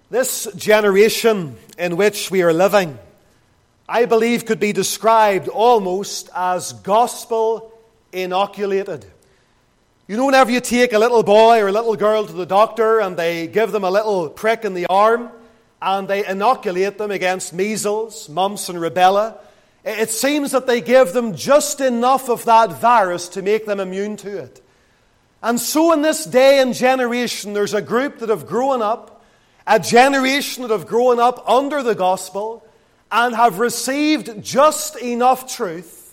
This generation in which we are living, I believe, could be described almost as gospel inoculated. You know, whenever you take a little boy or a little girl to the doctor and they give them a little prick in the arm and they inoculate them against measles, mumps and rubella, it seems that they give them just enough of that virus to make them immune to it. And so in this day and generation, there's a group that have grown up, a generation that have grown up under the gospel and have received just enough truth,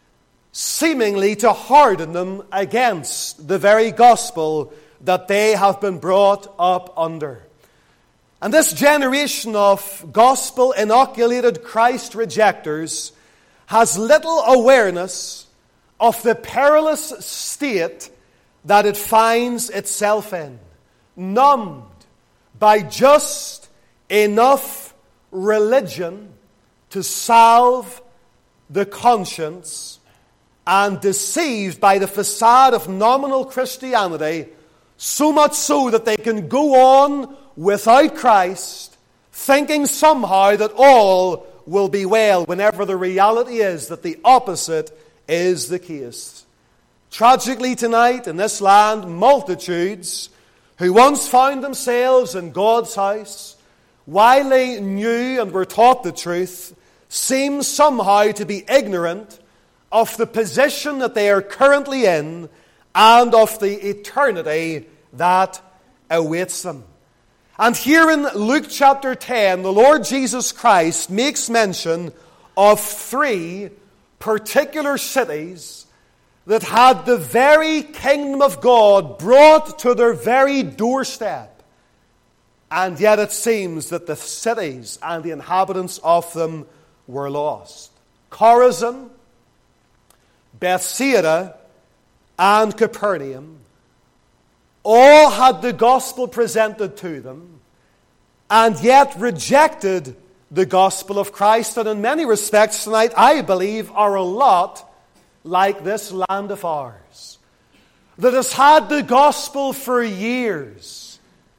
seemingly to harden them against the very gospel that they have been brought up under. And this generation of gospel-inoculated Christ rejectors has little awareness of the perilous state that it finds itself in, numbed by just enough religion to salve the conscience and deceived by the facade of nominal Christianity, so much so that they can go on without Christ, thinking somehow that all will be well, whenever the reality is that the opposite is the case. Tragically tonight in this land, multitudes who once found themselves in God's house, while they knew and were taught the truth, seem somehow to be ignorant of the position that they are currently in and of the eternity that awaits them. And here in Luke chapter 10, the Lord Jesus Christ makes mention of 3 particular cities that had the very kingdom of God brought to their very doorstep. And yet it seems that the cities and the inhabitants of them were lost. Chorazin, Bethsaida, and Capernaum all had the gospel presented to them, and yet rejected the gospel of Christ. And in many respects tonight, I believe, are a lot like this land of ours, that has had the gospel for years,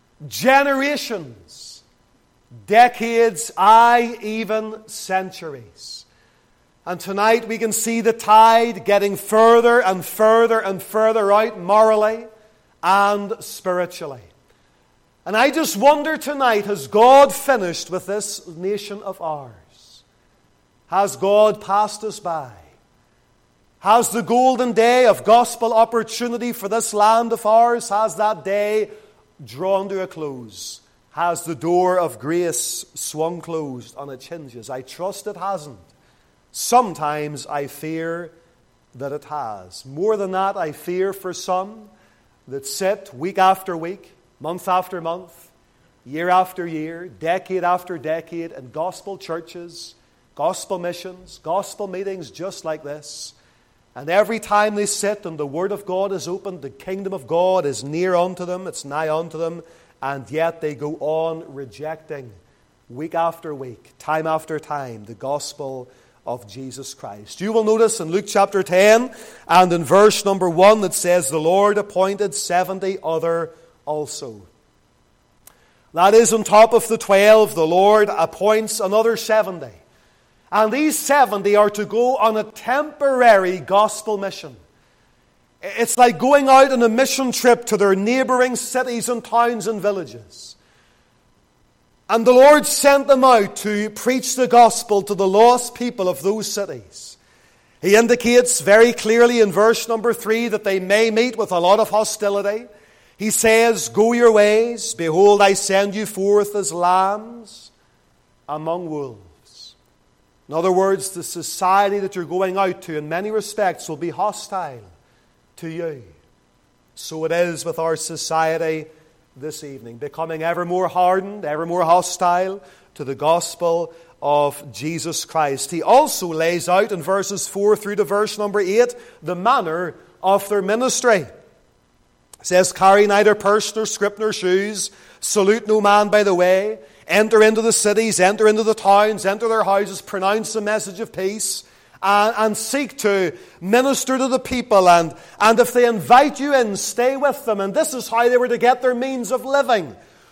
generations, decades, aye, even centuries. And tonight we can see the tide getting further and further and further out morally and spiritually. And I just wonder tonight, has God finished with this nation of ours? Has God passed us by? Has the golden day of gospel opportunity for this land of ours, has that day drawn to a close? Has the door of grace swung closed on its hinges? I trust it hasn't. Sometimes I fear that it has. More than that, I fear for some that sit week after week, month after month, year after year, decade after decade in gospel churches, gospel missions, gospel meetings just like this. And every time they sit and the Word of God is opened, the kingdom of God is near unto them, it's nigh unto them, and yet they go on rejecting week after week, time after time, the gospel of Jesus Christ. You will notice in Luke chapter 10 and in verse number 1 that says, the Lord appointed 70 other also. That is, on top of the 12, the Lord appoints another 70. And these 70 are to go on a temporary gospel mission. It's like going out on a mission trip to their neighboring cities and towns and villages. And the Lord sent them out to preach the gospel to the lost people of those cities. He indicates very clearly in verse number 3 that they may meet with a lot of hostility. He says, go your ways, behold, I send you forth as lambs among wolves. In other words, the society that you're going out to in many respects will be hostile to you. So it is with our society this evening, becoming ever more hardened, ever more hostile to the gospel of Jesus Christ. He also lays out in verses 4 through to verse number 8 the manner of their ministry. It says, carry neither purse nor scrip nor shoes, salute no man by the way, enter into the cities, enter into the towns, enter their houses, pronounce the message of peace, and seek to minister to the people. And if they invite you in, stay with them. And this is how they were to get their means of living.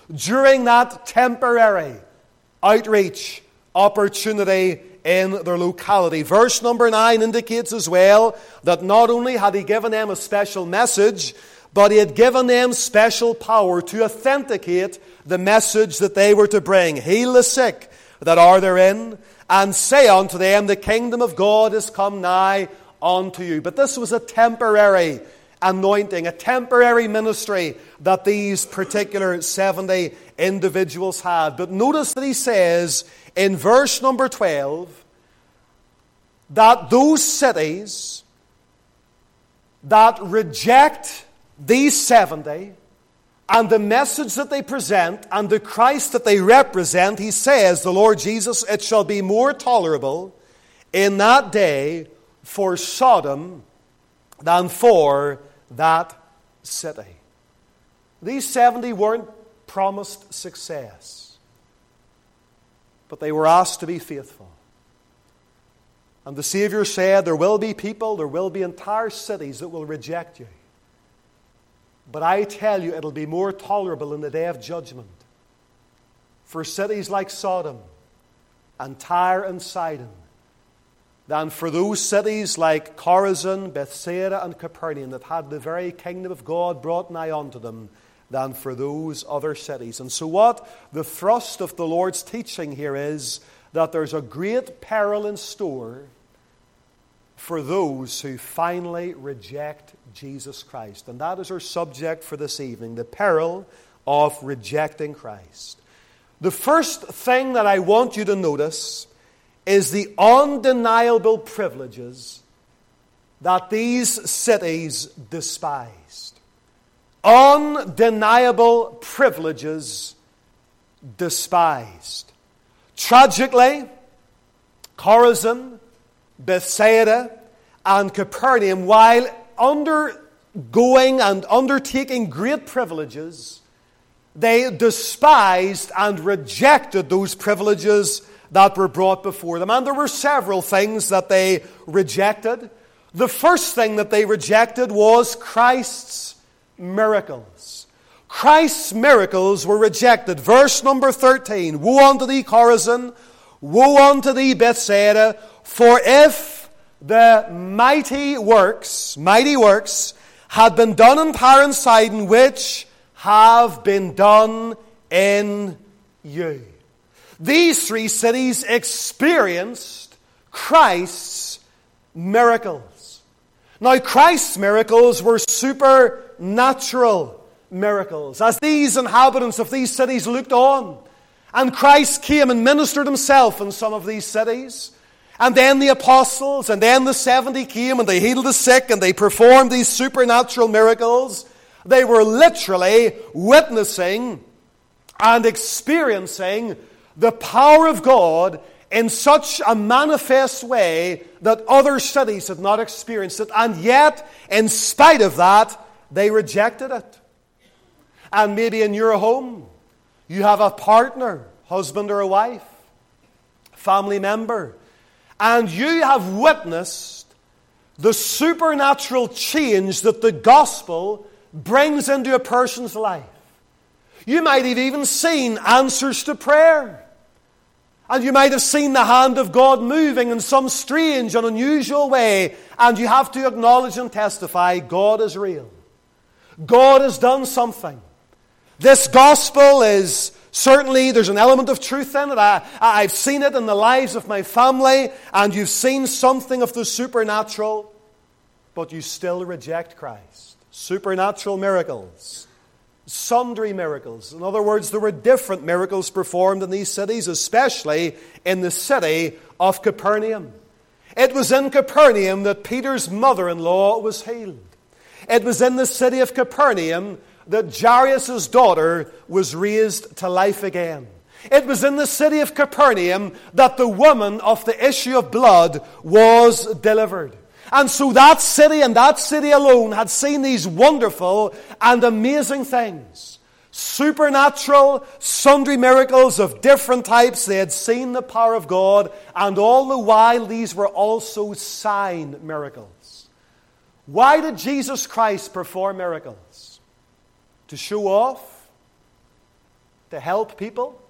during that temporary outreach opportunity in their locality. Verse number 9 indicates as well that not only had he given them a special message, but he had given them special power to authenticate the message that they were to bring. Heal the sick that are therein, and say unto them, the kingdom of God is come nigh unto you. But this was a temporary anointing, a temporary ministry that these particular 70 individuals had. But notice that he says in verse number 12 that those cities that reject these 70 and the message that they present and the Christ that they represent, he says, the Lord Jesus, it shall be more tolerable in that day for Sodom than for that city. These 70 weren't promised success, but they were asked to be faithful. And the Savior said, there will be people, there will be entire cities that will reject you. But I tell you, it'll be more tolerable in the day of judgment for cities like Sodom and Tyre and Sidon than for those cities like Chorazin, Bethsaida, and Capernaum that had the very kingdom of God brought nigh unto them, than for those other cities. And so what the thrust of the Lord's teaching here is that there's a great peril in store for those who finally reject Jesus Christ. And that is our subject for this evening, the peril of rejecting Christ. The first thing that I want you to notice is the undeniable privileges that these cities despised. Undeniable privileges despised. Tragically, Chorazin, Bethsaida, and Capernaum, while undergoing and undertaking great privileges, they despised and rejected those privileges that were brought before them. And there were several things that they rejected. The first thing that they rejected was Christ's miracles. Christ's miracles were rejected. Verse number 13, woe unto thee, Chorazin, woe unto thee, Bethsaida, for if the mighty works had been done in Tyre and Sidon, which have been done in you. These three cities experienced Christ's miracles. Now, Christ's miracles were supernatural miracles. As these inhabitants of these cities looked on, and Christ came and ministered himself in some of these cities, and then the apostles, and then the 70 came, and they healed the sick, and they performed these supernatural miracles. They were literally witnessing and experiencing the power of God in such a manifest way that other cities had not experienced it. And yet, in spite of that, they rejected it. And maybe in your home, you have a partner, husband or a wife, family member, and you have witnessed the supernatural change that the gospel brings into a person's life. You might have even seen answers to prayer. And you might have seen the hand of God moving in some strange and unusual way. And you have to acknowledge and testify, God is real. God has done something. This gospel is certainly, there's an element of truth in it. I've seen it in the lives of my family. And you've seen something of the supernatural. But you still reject Christ. Supernatural miracles. Sundry miracles. In other words, there were different miracles performed in these cities, especially in the city of Capernaum. It was in Capernaum that Peter's mother-in-law was healed. It was in the city of Capernaum that Jairus' daughter was raised to life again. It was in the city of Capernaum that the woman of the issue of blood was delivered. And so that city and that city alone had seen these wonderful and amazing things. Supernatural, sundry miracles of different types. They had seen the power of God, and all the while these were also sign miracles. Why did Jesus Christ perform miracles? To show off? to help people,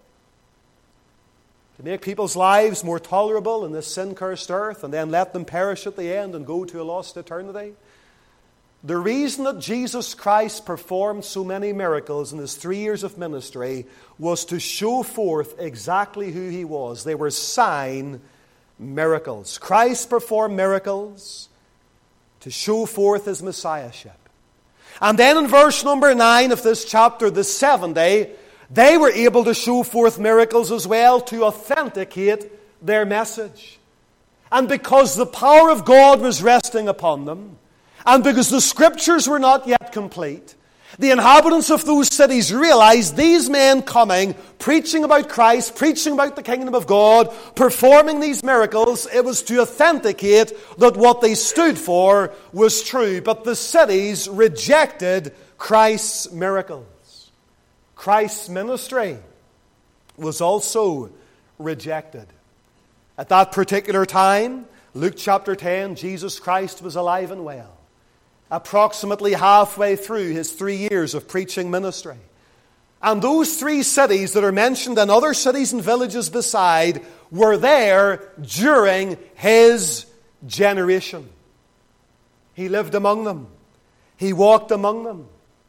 to make people's lives more tolerable in this sin-cursed earth, and then let them perish at the end and go to a lost eternity. The reason that Jesus Christ performed so many miracles in his 3 years of ministry was to show forth exactly who he was. They were sign miracles. Christ performed miracles to show forth his messiahship. And then in verse number 9 of this chapter, the 70, they were able to show forth miracles as well to authenticate their message. And because the power of God was resting upon them, and because the Scriptures were not yet complete, the inhabitants of those cities realized these men coming, preaching about Christ, preaching about the kingdom of God, performing these miracles, it was to authenticate that what they stood for was true. But the cities rejected Christ's miracles. Christ's ministry was also rejected. At that particular time, Luke chapter 10, Jesus Christ was alive and well, approximately halfway through his 3 years of preaching ministry. And those 3 cities that are mentioned, and other cities and villages beside, were there during his generation. He lived among them. He walked among them.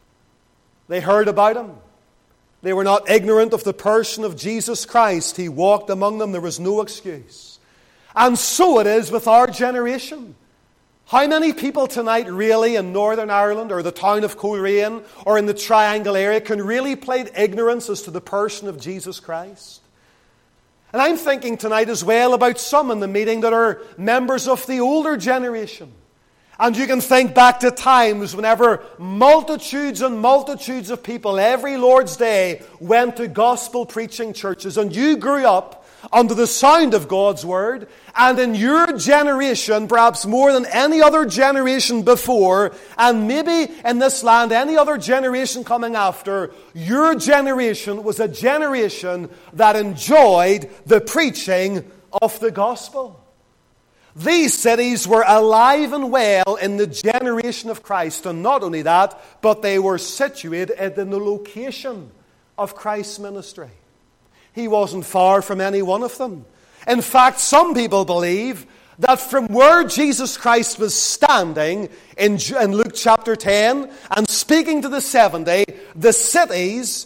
They heard about him. They were not ignorant of the person of Jesus Christ. He walked among them. There was no excuse. And so it is with our generation. How many people tonight really in Northern Ireland or the town of Coleraine or in the Triangle area can really plead ignorance as to the person of Jesus Christ? And I'm thinking tonight as well about some in the meeting that are members of the older generation. And you can think back to times whenever multitudes and multitudes of people every Lord's Day went to gospel preaching churches, and you grew up under the sound of God's Word, and in your generation, perhaps more than any other generation before, and maybe in this land, any other generation coming after, your generation was a generation that enjoyed the preaching of the gospel. These cities were alive and well in the generation of Christ, and not only that, but they were situated in the location of Christ's ministry. He wasn't far from any one of them. In fact, some people believe that from where Jesus Christ was standing in Luke chapter 10 and speaking to the 70, the cities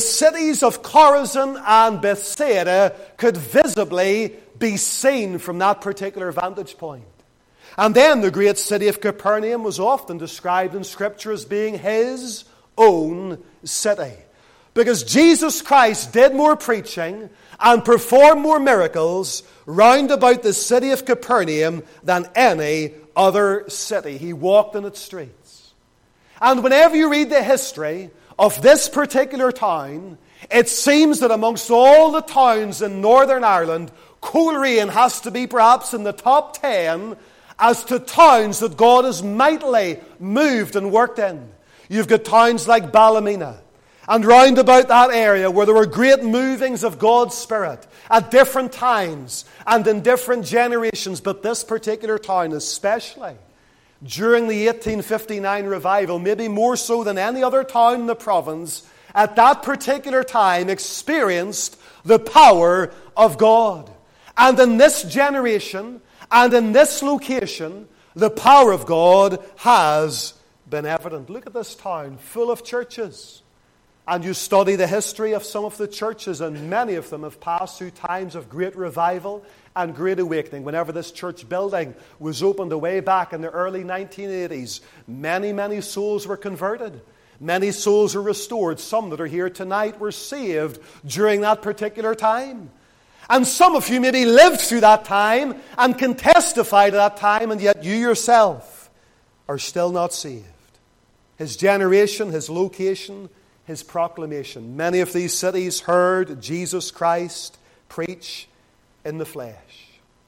of Chorazin and Bethsaida could visibly be seen from that particular vantage point. And then the great city of Capernaum was often described in Scripture as being his own city. Because Jesus Christ did more preaching and performed more miracles round about the city of Capernaum than any other city. He walked in its streets. And whenever you read the history of this particular town, it seems that amongst all the towns in Northern Ireland, Coleraine has to be perhaps in the top 10 as to towns that God has mightily moved and worked in. You've got towns like Ballymena, and round about that area where there were great movings of God's Spirit at different times and in different generations. But this particular town, especially during the 1859 revival, maybe more so than any other town in the province, at that particular time experienced the power of God. And in this generation and in this location, the power of God has been evident. Look at this town full of churches. And you study the history of some of the churches, and many of them have passed through times of great revival and great awakening. Whenever this church building was opened way back in the early 1980s, many souls were converted. Many souls were restored. Some that are here tonight were saved during that particular time. And some of you maybe lived through that time and can testify to that time, and yet you yourself are still not saved. His generation, his location, his proclamation. Many of these cities heard Jesus Christ preach in the flesh.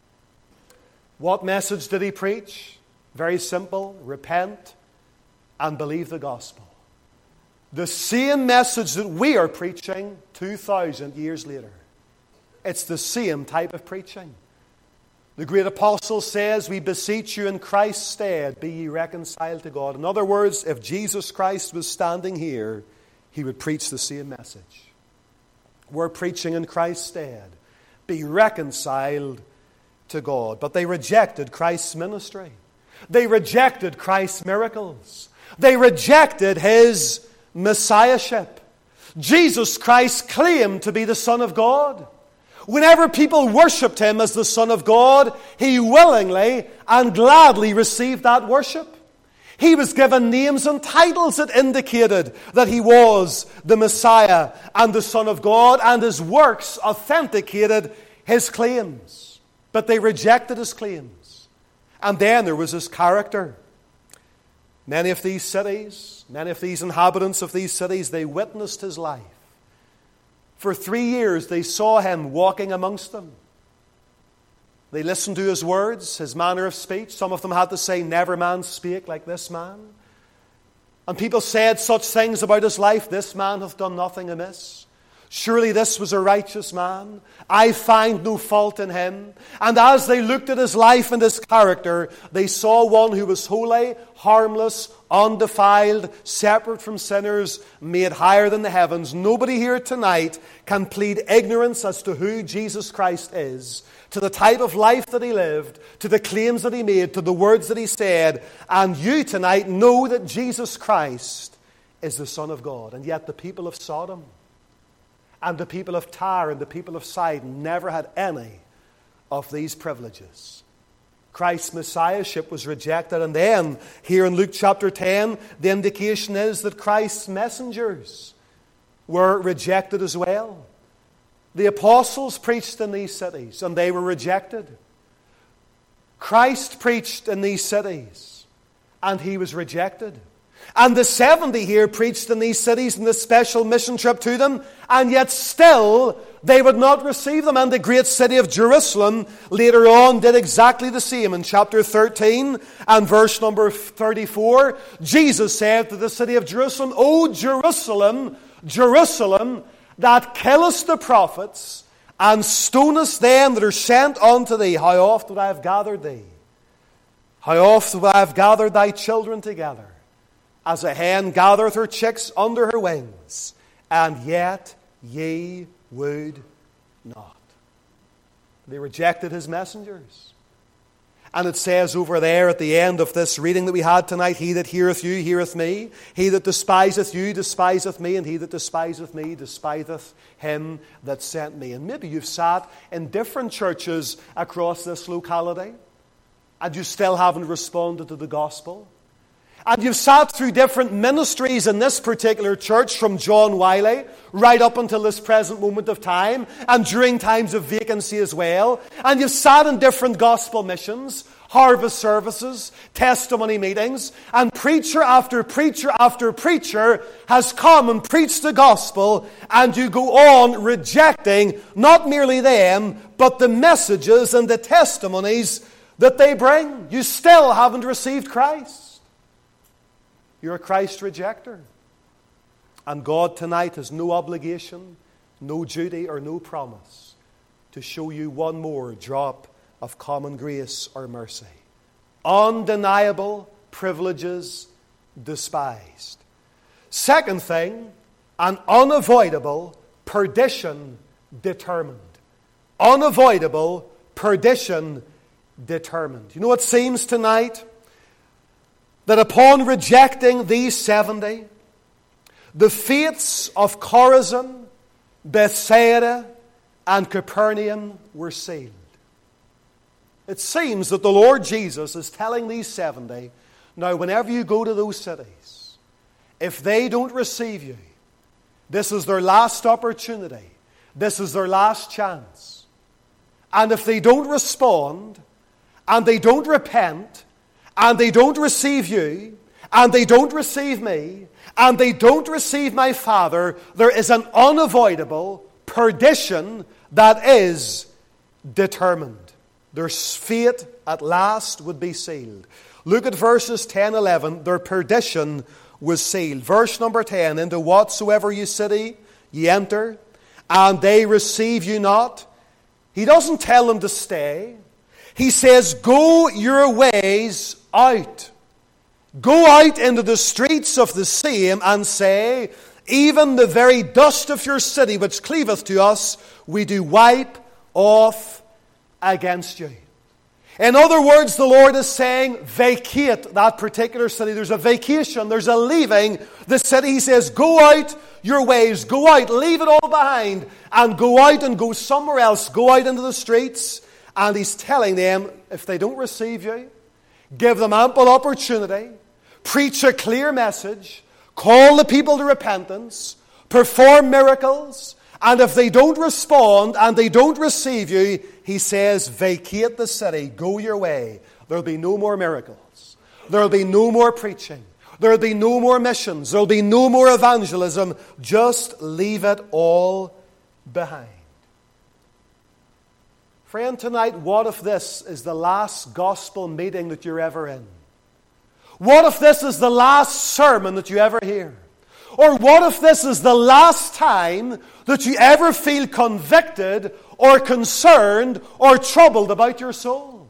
What message did he preach? Very simple. Repent and believe the gospel. The same message that we are preaching 2,000 years later. It's the same type of preaching. The great apostle says, we beseech you in Christ's stead, be ye reconciled to God. In other words, if Jesus Christ was standing here, he would preach the same message. were preaching in Christ's stead. Be reconciled to God. But they rejected Christ's ministry. They rejected Christ's miracles. They rejected His Messiahship. Jesus Christ claimed to be the Son of God. Whenever people worshipped Him as the Son of God, He willingly and gladly received that worship. He was given names and titles that indicated that He was the Messiah and the Son of God, and His works authenticated His claims. But they rejected His claims. And then there was His character. Many of these cities, many of these inhabitants of these cities, they witnessed His life. For 3 years they saw Him walking amongst them. They listened to His words, His manner of speech. Some of them had to say, "Never man spake like this man." And people said such things about His life. "This man hath done nothing amiss. Surely this was a righteous man. I find no fault in him." And as they looked at His life and His character, they saw one who was holy, harmless, undefiled, separate from sinners, made higher than the heavens. Nobody here tonight can plead ignorance as to who Jesus Christ is, to the type of life that He lived, to the claims that He made, to the words that He said. And you tonight know that Jesus Christ is the Son of God. And yet the people of Sodom and the people of Tyre and the people of Sidon never had any of these privileges. Christ's Messiahship was rejected. And then, here in Luke chapter 10, the indication is that Christ's messengers were rejected as well. The apostles preached in these cities, and they were rejected. Christ preached in these cities, and He was rejected. And the 70 here preached in these cities in this special mission trip to them, and yet still they would not receive them. And the great city of Jerusalem later on did exactly the same. In chapter 13 and verse number 34, Jesus said to the city of Jerusalem, "O Jerusalem, Jerusalem, that killest the prophets, and stonest them that are sent unto thee, how oft would I have gathered thee? How oft would I have gathered thy children together, as a hen gathereth her chicks under her wings, and yet ye would not." They rejected His messengers. And it says over there at the end of this reading that we had tonight, "He that heareth you heareth me. He that despiseth you despiseth me. And he that despiseth me despiseth Him that sent me." And maybe you've sat in different churches across this locality, and you still haven't responded to the gospel. And you've sat through different ministries in this particular church, from John Wiley right up until this present moment of time, and during times of vacancy as well. And you've sat in different gospel missions, harvest services, testimony meetings, and preacher after preacher after preacher has come and preached the gospel, and you go on rejecting not merely them, but the messages and the testimonies that they bring. You still haven't received Christ. You're a Christ rejecter. And God tonight has no obligation, no duty, or no promise to show you one more drop of common grace or mercy. Undeniable privileges despised. Second thing, an unavoidable perdition determined. Unavoidable perdition determined. You know, it seems tonight that upon rejecting these 70, the fates of Chorazin, Bethsaida, and Capernaum were sealed. It seems that the Lord Jesus is telling these 70, now whenever you go to those cities, if they don't receive you, this is their last opportunity. This is their last chance. And if they don't respond, and they don't repent, and they don't receive you, and they don't receive me, and they don't receive my Father, there is an unavoidable perdition that is determined. Their fate at last would be sealed. Look at verses 10, 11. Their perdition was sealed. Verse number 10, "Into whatsoever you city ye enter, and they receive you not." He doesn't tell them to stay. He says, "Go your ways out." Go out into the streets of the same and say, even the very dust of your city which cleaveth to us, we do wipe off against you. In other words, the Lord is saying, vacate that particular city. There's a vacation, there's a leaving the city. He says, go out your ways, go out, leave it all behind, and go out and go somewhere else. Go out into the streets. And He's telling them, if they don't receive you, give them ample opportunity, preach a clear message, call the people to repentance, perform miracles, and if they don't respond and they don't receive you, He says, vacate the city, go your way. There'll be no more miracles. There'll be no more preaching. There'll be no more missions. There'll be no more evangelism. Just leave it all behind. Friend, tonight, what if this is the last gospel meeting that you're ever in? What if this is the last sermon that you ever hear? Or what if this is the last time that you ever feel convicted or concerned or troubled about your soul?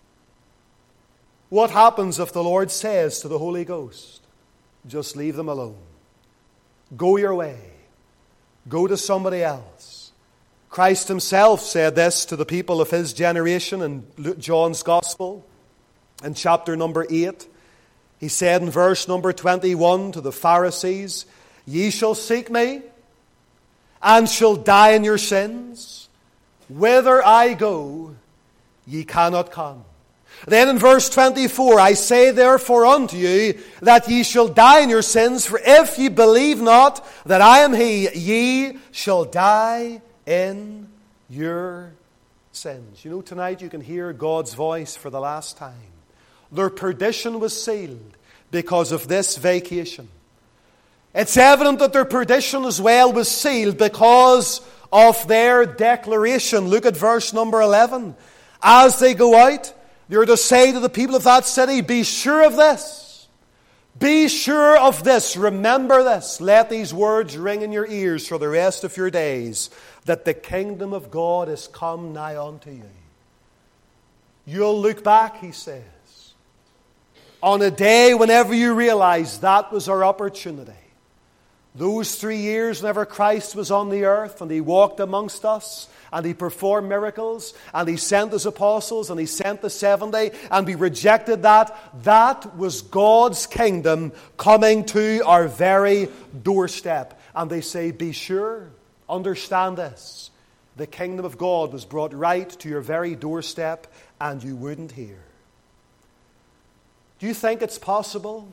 What happens if the Lord says to the Holy Ghost, just leave them alone? Go your way. Go to somebody else. Christ Himself said this to the people of His generation in John's Gospel in chapter number 8. He said in verse number 21 to the Pharisees, ye shall seek me and shall die in your sins. Whither I go, ye cannot come. Then in verse 24, I say therefore unto you that ye shall die in your sins, for if ye believe not that I am He, ye shall die in your sins. You know, tonight you can hear God's voice for the last time. Their perdition was sealed because of this vacation. It's evident that their perdition as well was sealed because of their declaration. Look at verse number 11. As they go out, they're to say to the people of that city, be sure of this. Be sure of this. Remember this. Let these words ring in your ears for the rest of your days, that the kingdom of God is come nigh unto you. You'll look back, He says, on a day whenever you realize that was our opportunity. Those 3 years whenever Christ was on the earth and He walked amongst us and He performed miracles and He sent His apostles and He sent the 70 and we rejected that. That was God's kingdom coming to our very doorstep. And they say, be sure, understand this. The kingdom of God was brought right to your very doorstep and you wouldn't hear. Do you think it's possible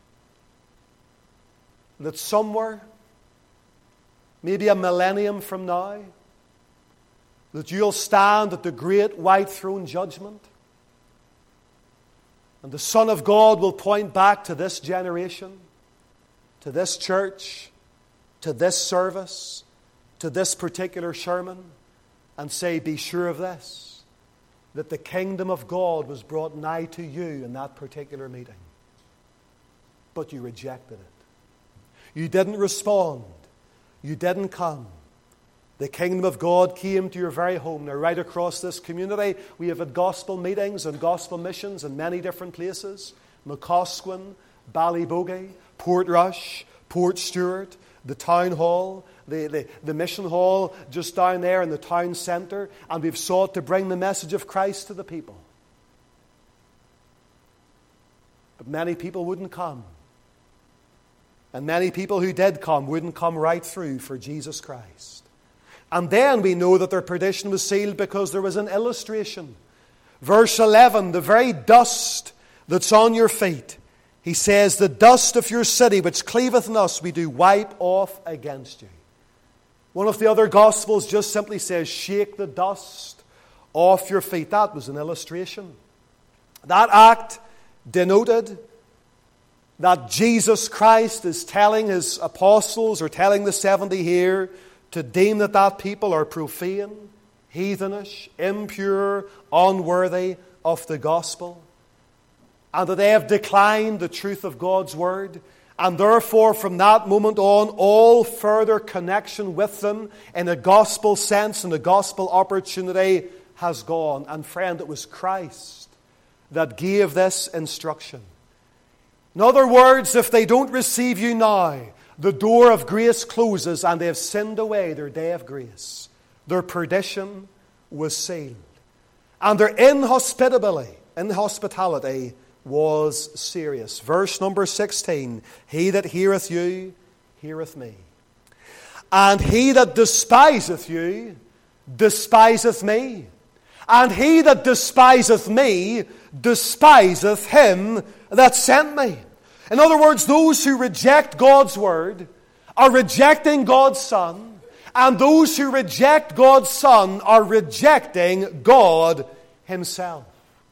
that somewhere, maybe a millennium from now, that you'll stand at the great white throne judgment and the Son of God will point back to this generation, to this church, to this service, to this particular sermon, and say, be sure of this, that the kingdom of God was brought nigh to you in that particular meeting. But you rejected it. You didn't respond. You didn't come. The kingdom of God came to your very home. Now, right across this community, we have had gospel meetings and gospel missions in many different places. McCosquin, Ballybogey, Portrush, Port Stewart, the town hall, the mission hall just down there in the town centre. And we've sought to bring the message of Christ to the people. But many people wouldn't come. And many people who did come wouldn't come right through for Jesus Christ. And then we know that their perdition was sealed because there was an illustration. Verse 11, the very dust that's on your feet. He says, the dust of your city which cleaveth in us, we do wipe off against you. One of the other Gospels just simply says, shake the dust off your feet. That was an illustration. That act denoted that Jesus Christ is telling His apostles, or telling the 70 here, to deem that people are profane, heathenish, impure, unworthy of the gospel, and that they have declined the truth of God's word, and therefore from that moment on, all further connection with them in a gospel sense and a gospel opportunity has gone. And friend, it was Christ that gave this instruction. In other words, if they don't receive you now, the door of grace closes and they have sinned away their day of grace. Their perdition was sealed. And their inhospitality was serious. Verse number 16, he that heareth you, heareth me. And he that despiseth you, despiseth me. And he that despiseth me, despiseth him that sent me. In other words, those who reject God's word are rejecting God's Son, and those who reject God's Son are rejecting God Himself.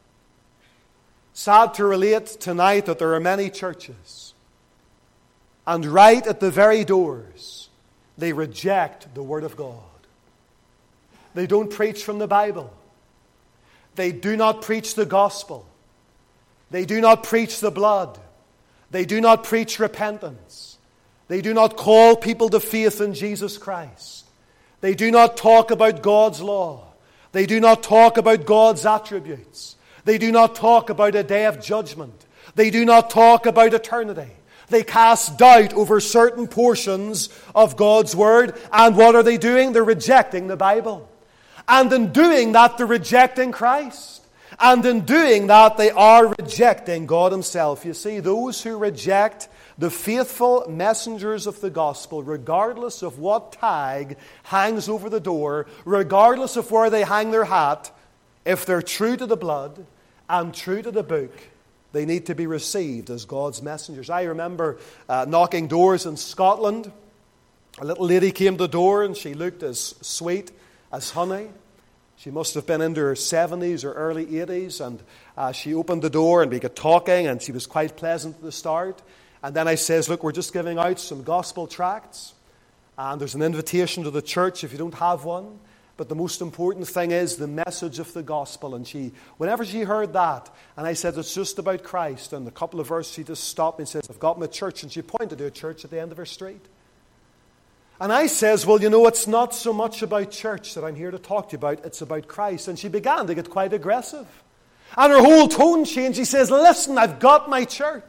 Sad to relate tonight that there are many churches, and right at the very doors, they reject the Word of God. They don't preach from the Bible. They do not preach the gospel. They do not preach the blood. They do not preach repentance. They do not call people to faith in Jesus Christ. They do not talk about God's law. They do not talk about God's attributes. They do not talk about a day of judgment. They do not talk about eternity. They cast doubt over certain portions of God's Word. And what are they doing? They're rejecting the Bible. And in doing that, they're rejecting Christ. And in doing that, they are rejecting God Himself. You see, those who reject the faithful messengers of the gospel, regardless of what tag hangs over the door, regardless of where they hang their hat, if they're true to the blood and true to the book, they need to be received as God's messengers. I remember knocking doors in Scotland. A little lady came to the door and she looked as sweet as honey. She must have been into her 70s or early 80s, and she opened the door and we got talking, and she was quite pleasant at the start. And then I says, look, we're just giving out some gospel tracts, and there's an invitation to the church if you don't have one. But the most important thing is the message of the gospel. And whenever she heard that, and I said, it's just about Christ, and a couple of verses, she just stopped me and says, I've got my church. And she pointed to a church at the end of her street. And I says, well, you know, it's not so much about church that I'm here to talk to you about. It's about Christ. And she began to get quite aggressive. And her whole tone changed. She says, listen, I've got my church.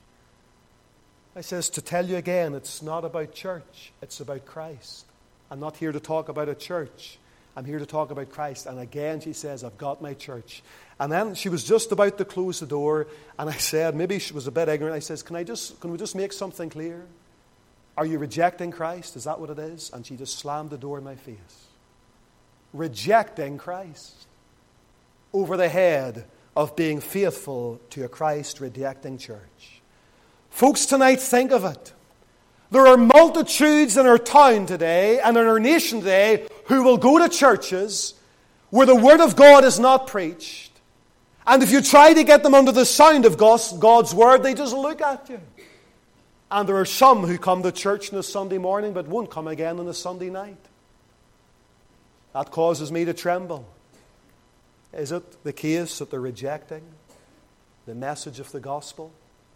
I says, to tell you again, it's not about church. It's about Christ. I'm not here to talk about a church. I'm here to talk about Christ. And again, she says, I've got my church. And then she was just about to close the door. And I said, maybe she was a bit ignorant. I says, can we just make something clear? Are you rejecting Christ? Is that what it is? And she just slammed the door in my face. Rejecting Christ over the head of being faithful to a Christ-rejecting church. Folks, tonight, think of it. There are multitudes in our town today and in our nation today who will go to churches where the Word of God is not preached. And if you try to get them under the sound of God's Word, they just look at you. And there are some who come to church on a Sunday morning but won't come again on a Sunday night. That causes me to tremble. Is it the case that they're rejecting the message of the gospel?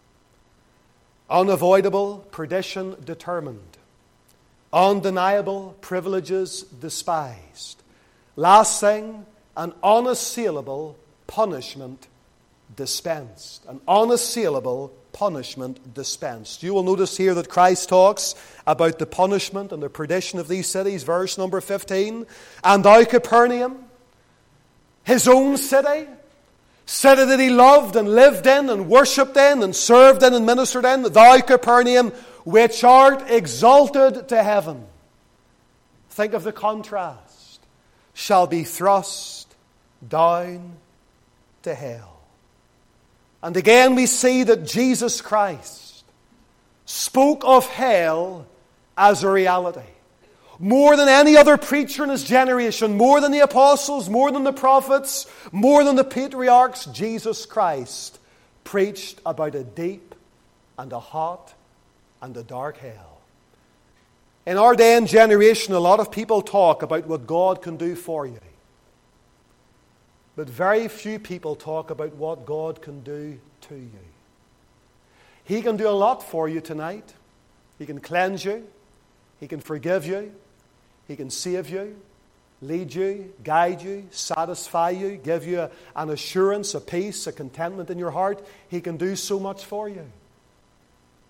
Unavoidable perdition determined. Undeniable privileges despised. Last thing, an unassailable punishment dispensed. An unassailable punishment dispensed. You will notice here that Christ talks about the punishment and the perdition of these cities. Verse number 15. And thou, Capernaum, his own city that he loved and lived in and worshipped in and served in and ministered in, thou, Capernaum, which art exalted to heaven. Think of the contrast. Shall be thrust down to hell. And again we see that Jesus Christ spoke of hell as a reality. More than any other preacher in his generation, more than the apostles, more than the prophets, more than the patriarchs, Jesus Christ preached about a deep and a hot and a dark hell. In our day and generation, a lot of people talk about what God can do for you. But very few people talk about what God can do to you. He can do a lot for you tonight. He can cleanse you. He can forgive you. He can save you, lead you, guide you, satisfy you, give you an assurance, a peace, a contentment in your heart. He can do so much for you.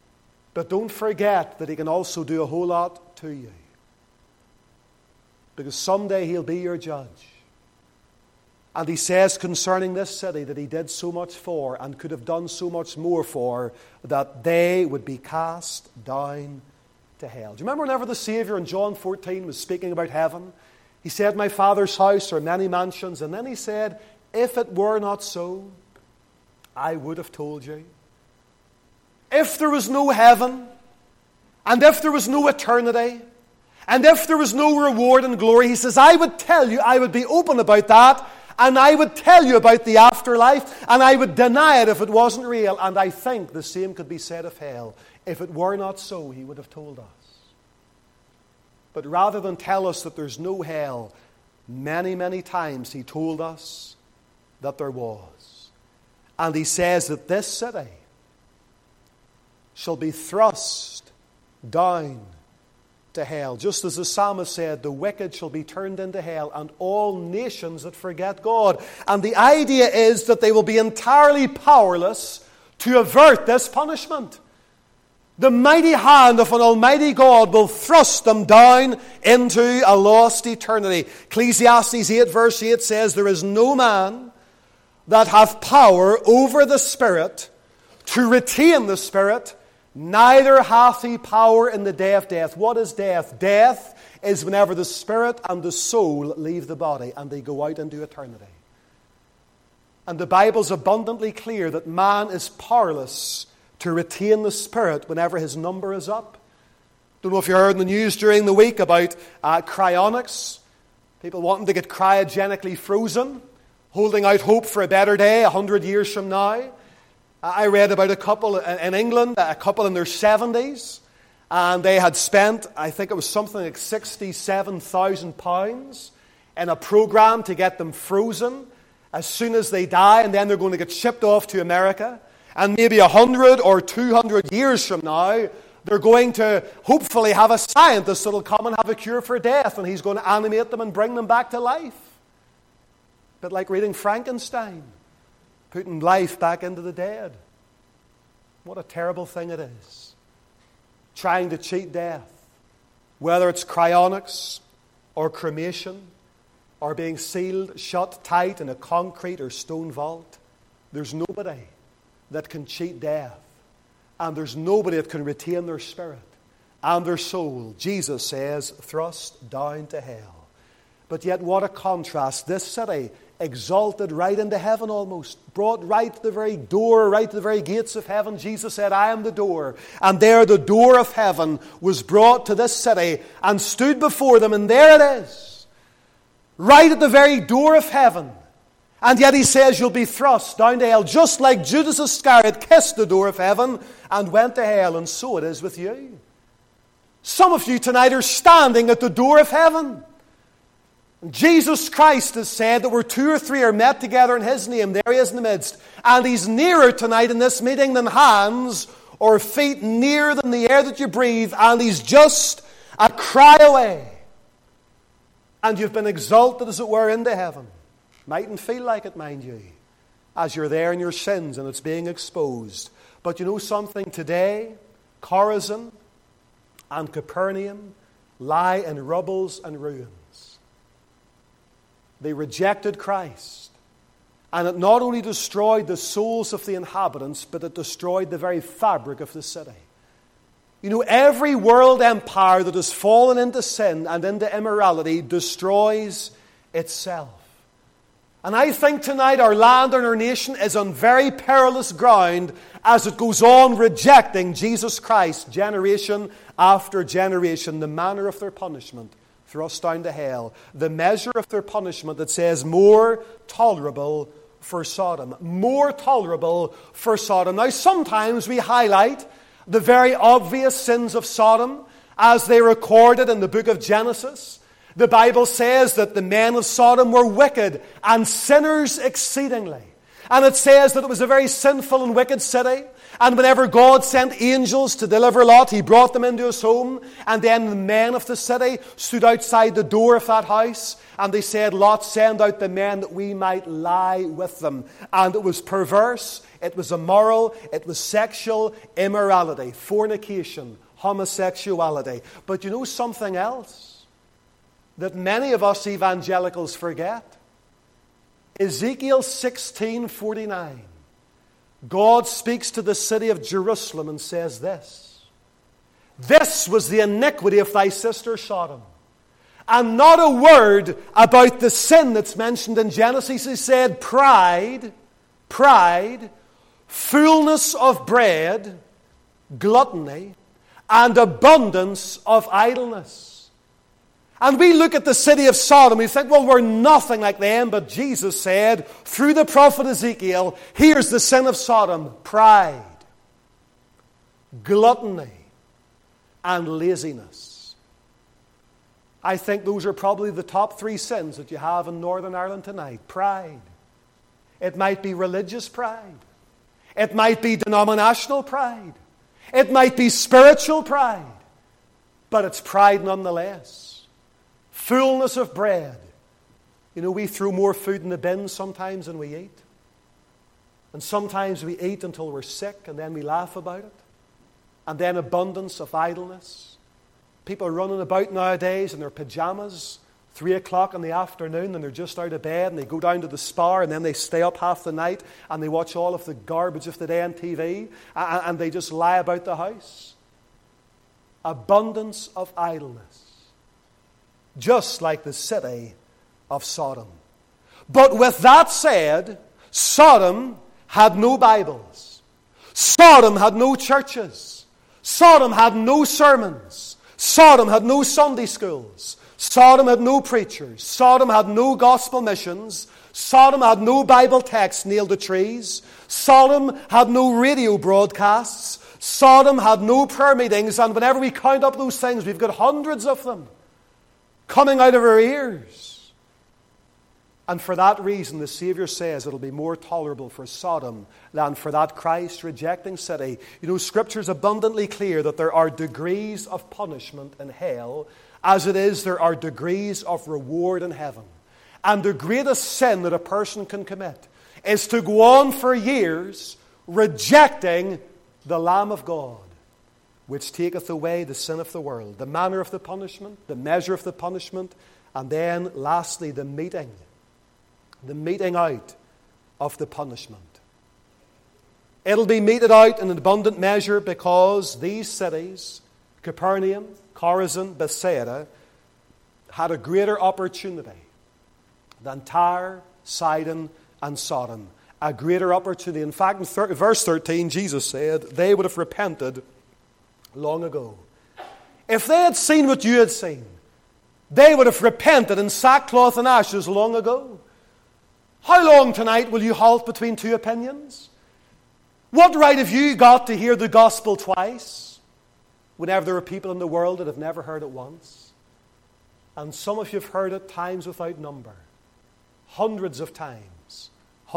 But don't forget that he can also do a whole lot to you. Because someday he'll be your judge. And he says concerning this city that he did so much for and could have done so much more for, that they would be cast down to hell. Do you remember whenever the Savior in John 14 was speaking about heaven? He said, my Father's house are many mansions. And then he said, if it were not so, I would have told you. If there was no heaven, and if there was no eternity, and if there was no reward and glory, he says, I would tell you, I would be open about that, and I would tell you about the afterlife, and I would deny it if it wasn't real. And I think the same could be said of hell. If it were not so, he would have told us. But rather than tell us that there's no hell, many, many times he told us that there was. And he says that this city shall be thrust down to hell. Just as the psalmist said, the wicked shall be turned into hell, and all nations that forget God. And the idea is that they will be entirely powerless to avert this punishment. The mighty hand of an almighty God will thrust them down into a lost eternity. Ecclesiastes 8 verse 8 says, there is no man that hath power over the Spirit to retain the Spirit, neither hath he power in the day of death. What is death? Death is whenever the spirit and the soul leave the body and they go out into eternity. And the Bible's abundantly clear that man is powerless to retain the Spirit whenever his number is up. Don't know if you heard in the news during the week about cryonics. People wanting to get cryogenically frozen, holding out hope for a better day 100 years from now. I read about a couple in England, a couple in their 70s, and they had spent, I think it was something like £67,000 in a program to get them frozen as soon as they die, and then they're going to get shipped off to America. And maybe 100 or 200 years from now, they're going to hopefully have a scientist that will come and have a cure for death, and he's going to animate them and bring them back to life. A bit like reading Frankenstein. Putting life back into the dead. What a terrible thing it is. Trying to cheat death. Whether it's cryonics or cremation or being sealed shut tight in a concrete or stone vault. There's nobody that can cheat death. And there's nobody that can retain their spirit and their soul. Jesus says, thrust down to hell. But yet what a contrast. This city exalted right into heaven almost, brought right to the very door, right to the very gates of heaven. Jesus said, I am the door. And there the door of heaven was brought to this city and stood before them, and there it is, right at the very door of heaven. And yet he says you'll be thrust down to hell, just like Judas Iscariot kissed the door of heaven and went to hell, and so it is with you. Some of you tonight are standing at the door of heaven. Jesus Christ has said that where two or three are met together in His name, there He is in the midst. And He's nearer tonight in this meeting than hands or feet, nearer than the air that you breathe. And He's just a cry away. And you've been exalted, as it were, into heaven. Mightn't feel like it, mind you, as you're there in your sins and it's being exposed. But you know something? Today, Chorazin and Capernaum lie in rubbles and ruins. They rejected Christ. And it not only destroyed the souls of the inhabitants, but it destroyed the very fabric of the city. You know, every world empire that has fallen into sin and into immorality destroys itself. And I think tonight our land and our nation is on very perilous ground as it goes on rejecting Jesus Christ generation after generation. The manner of their punishment, thrust down to hell. The measure of their punishment that says more tolerable for Sodom. More tolerable for Sodom. Now sometimes we highlight the very obvious sins of Sodom as they recorded in the book of Genesis. The Bible says that the men of Sodom were wicked and sinners exceedingly. And it says that it was a very sinful and wicked city. And whenever God sent angels to deliver Lot, He brought them into His home. And then the men of the city stood outside the door of that house. And they said, Lot, send out the men that we might lie with them. And it was perverse. It was immoral. It was sexual immorality, fornication, homosexuality. But you know something else that many of us evangelicals forget? Ezekiel 16:49. God speaks to the city of Jerusalem and says this: "This was the iniquity of thy sister Sodom." And not a word about the sin that's mentioned in Genesis. He said pride, fullness of bread, gluttony, and abundance of idleness. And we look at the city of Sodom, we think, well, we're nothing like them. But Jesus said, through the prophet Ezekiel, here's the sin of Sodom: pride, gluttony, and laziness. I think those are probably the top 3 sins that you have in Northern Ireland tonight. Pride. It might be religious pride. It might be denominational pride. It might be spiritual pride. But it's pride nonetheless. Fullness of bread. You know, we throw more food in the bin sometimes than we eat. And sometimes we eat until we're sick and then we laugh about it. And then abundance of idleness. People are running about nowadays in their pajamas, 3 o'clock in the afternoon, and they're just out of bed, and they go down to the spa, and then they stay up half the night, and they watch all of the garbage of the day on TV, and they just lie about the house. Abundance of idleness. Just like the city of Sodom. But with that said, Sodom had no Bibles. Sodom had no churches. Sodom had no sermons. Sodom had no Sunday schools. Sodom had no preachers. Sodom had no gospel missions. Sodom had no Bible texts nailed to trees. Sodom had no radio broadcasts. Sodom had no prayer meetings. And whenever we count up those things, we've got hundreds of them coming out of our ears. And for that reason, the Savior says it'll be more tolerable for Sodom than for that Christ-rejecting city. You know, Scripture's abundantly clear that there are degrees of punishment in hell, as it is there are degrees of reward in heaven. And the greatest sin that a person can commit is to go on for years rejecting the Lamb of God, which taketh away the sin of the world. The manner of the punishment, the measure of the punishment, and then lastly the meting out of the punishment. It'll be meted out in an abundant measure because these cities, Capernaum, Chorazin, Bethsaida, had a greater opportunity than Tyre, Sidon, and Sodom. A greater opportunity. In fact, in verse 13, Jesus said they would have repented long ago. If they had seen what you had seen, they would have repented in sackcloth and ashes long ago. How long tonight will you halt between two opinions? What right have you got to hear the gospel twice whenever there are people in the world that have never heard it once? And some of you have heard it times without number. Hundreds of times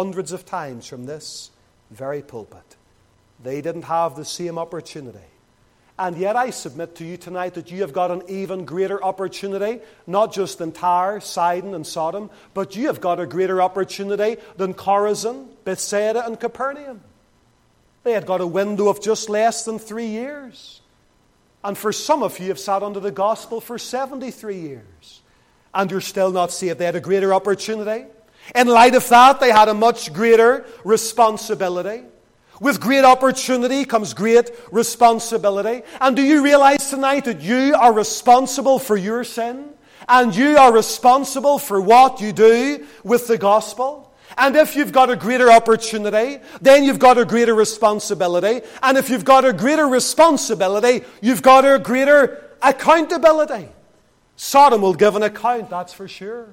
from this very pulpit. They didn't have the same opportunity. And yet I submit to you tonight that you have got an even greater opportunity, not just in Tyre, Sidon, and Sodom, but you have got a greater opportunity than Chorazin, Bethsaida, and Capernaum. They had got a window of just less than 3 years. And for some of you have sat under the gospel for 73 years. And you're still not saved. They had a greater opportunity. In light of that, they had a much greater responsibility. With great opportunity comes great responsibility. And do you realize tonight that you are responsible for your sin? And you are responsible for what you do with the gospel? And if you've got a greater opportunity, then you've got a greater responsibility. And if you've got a greater responsibility, you've got a greater accountability. Sodom will give an account, that's for sure.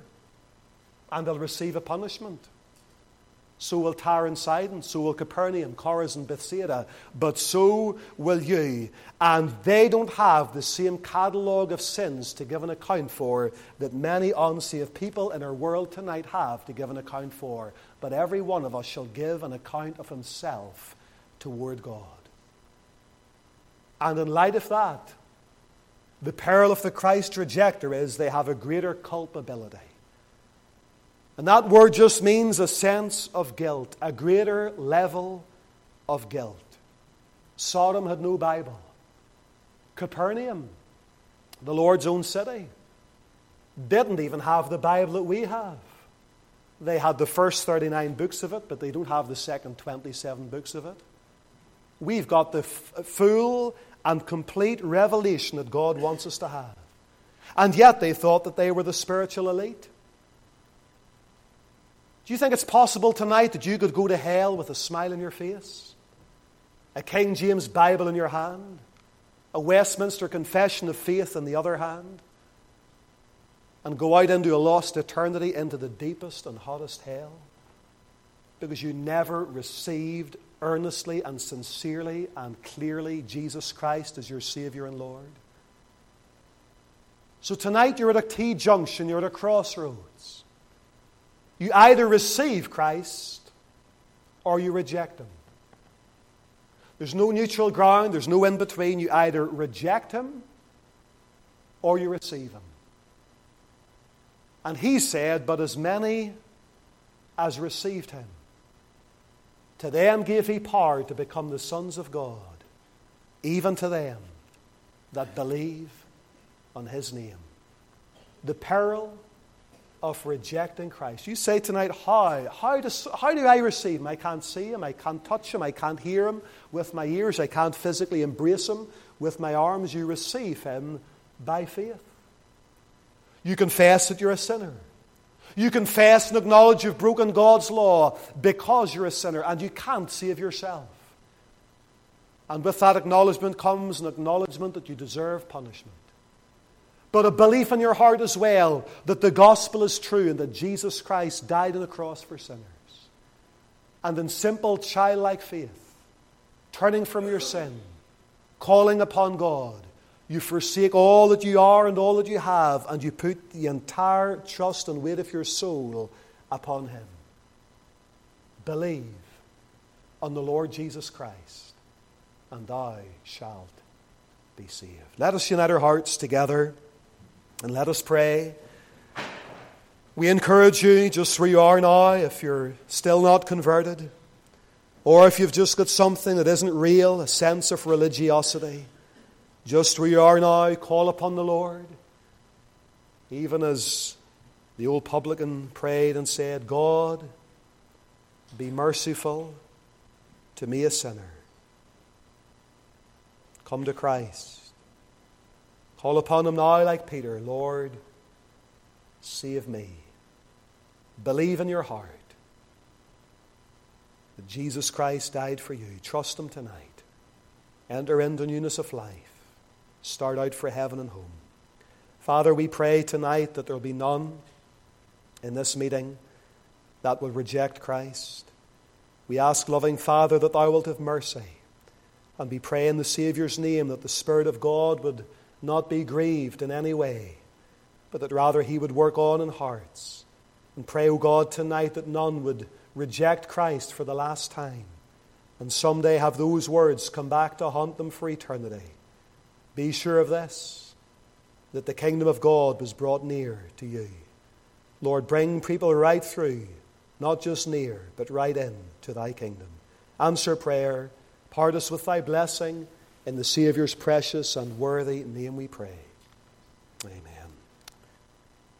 And they'll receive a punishment. So will Tyre and Sidon, so will Capernaum, Chorazin, Bethsaida, but so will you. And they don't have the same catalogue of sins to give an account for that many unsaved people in our world tonight have to give an account for. But every one of us shall give an account of himself toward God. And in light of that, the peril of the Christ rejecter is they have a greater culpability. And that word just means a sense of guilt, a greater level of guilt. Sodom had no Bible. Capernaum, the Lord's own city, didn't even have the Bible that we have. They had the first 39 books of it, but they don't have the second 27 books of it. We've got the full and complete revelation that God wants us to have. And yet they thought that they were the spiritual elite. Do you think it's possible tonight that you could go to hell with a smile on your face, a King James Bible in your hand, a Westminster Confession of Faith in the other hand, and go out into a lost eternity, into the deepest and hottest hell, because you never received earnestly and sincerely and clearly Jesus Christ as your Savior and Lord? So tonight you're at a T-junction, you're at a crossroads. You either receive Christ or you reject Him. There's no neutral ground, there's no in-between. You either reject Him or you receive Him. And He said, "But as many as received Him, to them gave He power to become the sons of God, even to them that believe on His name." The peril of rejecting Christ. You say tonight, how do I receive Him? I can't see Him, I can't touch Him, I can't hear Him with my ears, I can't physically embrace Him with my arms. You receive Him by faith. You confess that you're a sinner. You confess and acknowledge you've broken God's law because you're a sinner and you can't save yourself. And with that acknowledgement comes an acknowledgement that you deserve punishment. But a belief in your heart as well that the gospel is true and that Jesus Christ died on the cross for sinners. And in simple childlike faith, turning from your sin, calling upon God, you forsake all that you are and all that you have, and you put the entire trust and weight of your soul upon Him. Believe on the Lord Jesus Christ, and thou shalt be saved. Let us unite our hearts together, and let us pray. We encourage you, just where you are now, if you're still not converted, or if you've just got something that isn't real, a sense of religiosity, just where you are now, call upon the Lord. Even as the old publican prayed and said, "God, be merciful to me, a sinner." Come to Christ. Call upon Him now like Peter. "Lord, save me." Believe in your heart that Jesus Christ died for you. Trust Him tonight. Enter into newness of life. Start out for heaven and home. Father, we pray tonight that there will be none in this meeting that will reject Christ. We ask, loving Father, that Thou wilt have mercy. And we pray in the Saviour's name that the Spirit of God would not be grieved in any way, but that rather He would work on in hearts. And pray, O God, tonight that none would reject Christ for the last time, and someday have those words come back to haunt them for eternity. Be sure of this, that the kingdom of God was brought near to you. Lord, bring people right through, not just near, but right in to Thy kingdom. Answer prayer. Part us with Thy blessing. In the Saviour's precious and worthy name we pray. Amen.